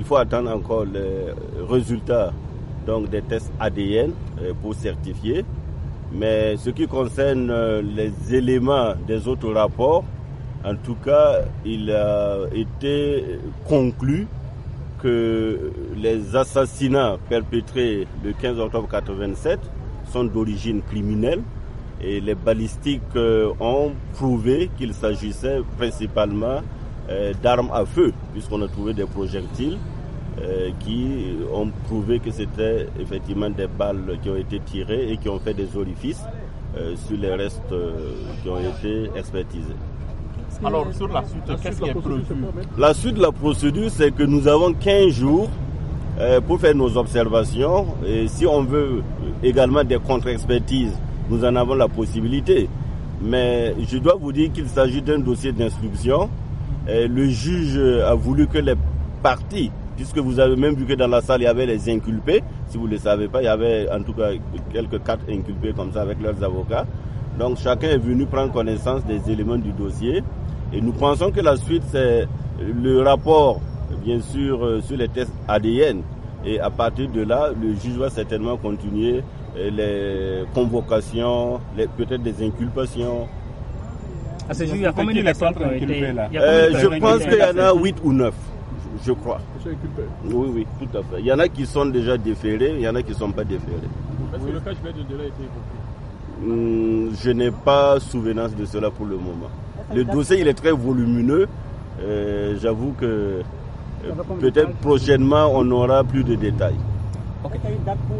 faut attendre encore les résultats donc, des tests ADN pour certifier. Mais ce qui concerne les éléments des autres rapports, en tout cas, il a été conclu que les assassinats perpétrés le 15 octobre 1987 sont d'origine criminelle et les balistiques ont prouvé qu'il s'agissait principalement d'armes à feu, puisqu'on a trouvé des projectiles qui ont prouvé que c'était effectivement des balles qui ont été tirées et qui ont fait des orifices sur les restes qui ont été expertisés. Alors, sur la suite, qu'est-ce qui est prévu? La suite de la procédure, c'est que nous avons 15 jours pour faire nos observations. Et si on veut également des contre-expertises, nous en avons la possibilité. Mais je dois vous dire qu'il s'agit d'un dossier d'instruction. Le juge a voulu que les parties, puisque vous avez même vu que dans la salle, il y avait les inculpés. Si vous ne le savez pas, il y avait en tout cas quelques 4 inculpés comme ça avec leurs avocats. Donc chacun est venu prendre connaissance des éléments du dossier. Et nous pensons que la suite, c'est le rapport, bien sûr, sur les tests ADN. Et à partir de là, le juge va certainement continuer les convocations, peut-être des inculpations. À ce jour, il y a combien de personnes qui ont été là? Je pense qu'il y en a 8 ou 9, je crois. Oui, tout à fait. Il y en a qui sont déjà déférés, il y en a qui ne sont pas déférés. Est-ce que le cas de délai a été évoqué? Je n'ai pas souvenance de cela pour le moment. Le dossier, il est très volumineux. J'avoue que peut-être prochainement, on aura plus de détails. Okay. Est-ce qu'il y a une date pour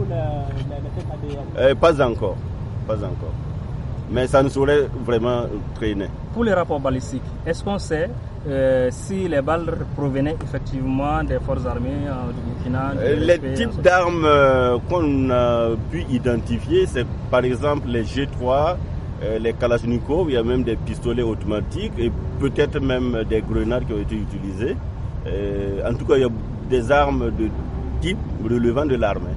le test ADN? Pas encore. Mais ça ne saurait vraiment traîner. Pour les rapports balistiques, est-ce qu'on sait si les balles provenaient effectivement des forces armées du Burkina? Les types d'armes qu'on a pu identifier, c'est par exemple les G3, les Kalachnikov, il y a même des pistolets automatiques et peut-être même des grenades qui ont été utilisées. En tout cas, il y a des armes de type relevant de l'armée.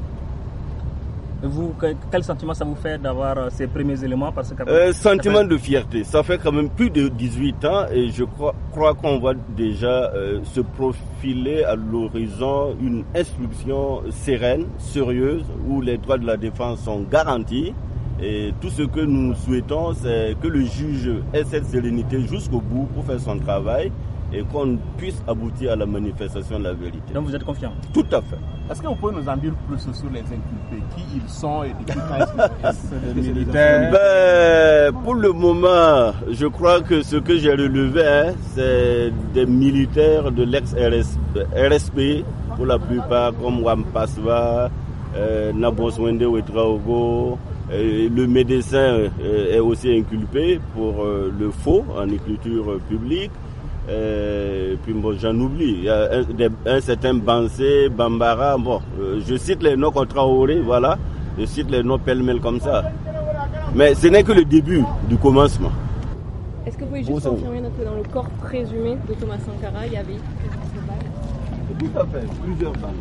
Vous, quel sentiment ça vous fait d'avoir ces premiers éléments? Parce que sentiment de fierté. Ça fait quand même plus de 18 ans et je crois qu'on va déjà se profiler à l'horizon une instruction sereine, sérieuse, où les droits de la défense sont garantis. Et tout ce que nous souhaitons, c'est que le juge ait cette sérénité jusqu'au bout pour faire son travail et qu'on puisse aboutir à la manifestation de la vérité. Donc vous êtes confiant? Tout à fait. Est-ce que vous pouvez nous en dire plus sur les inculpés? Qui ils sont et depuis quand est-ce des militaires? Pour le moment, je crois que ce que j'ai relevé, c'est des militaires de l'ex-RSP, pour la plupart, comme Wampasva, Naboswende Ouetraogo. Le médecin est aussi inculpé pour le faux en écriture publique. Puis bon, j'en oublie. Il y a un certain Bansé, Bambara. Bon, je cite les noms contre Traoré, voilà. Je cite les noms pêle-mêle comme ça. Mais ce n'est que le début du commencement. Est-ce que vous pouvez juste confirmer que dans le corps présumé de Thomas Sankara, il y avait plusieurs balles? Tout à fait, plusieurs balles.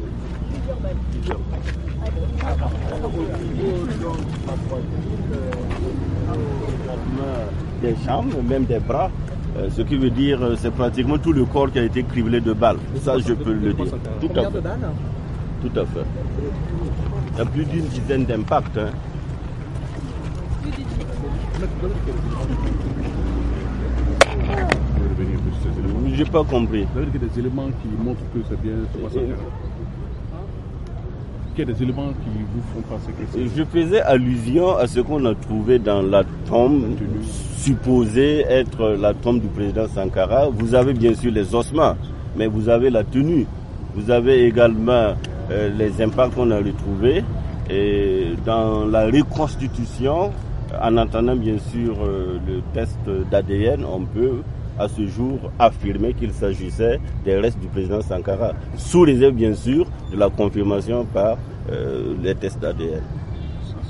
Des jambes, même des bras, ce qui veut dire c'est pratiquement tout le corps qui a été criblé de balles. Ça, je peux le dire. Tout à fait. Tout à fait. Il y a plus d'une dizaine d'impacts. Hein. J'ai pas compris. Vous avez des éléments qui montrent que c'est bien Thomas Sankara. Qu'il y a des éléments qui vous font penser que c'est... Je faisais allusion à ce qu'on a trouvé dans la tombe, supposée être la tombe du président Sankara. Vous avez bien sûr les ossements, mais vous avez la tenue. Vous avez également les impacts qu'on a retrouvés. Et dans la reconstitution, en attendant bien sûr le test d'ADN, on peut à ce jour affirmer qu'il s'agissait des restes du président Sankara, sous réserve bien sûr de la confirmation par les tests d'ADN.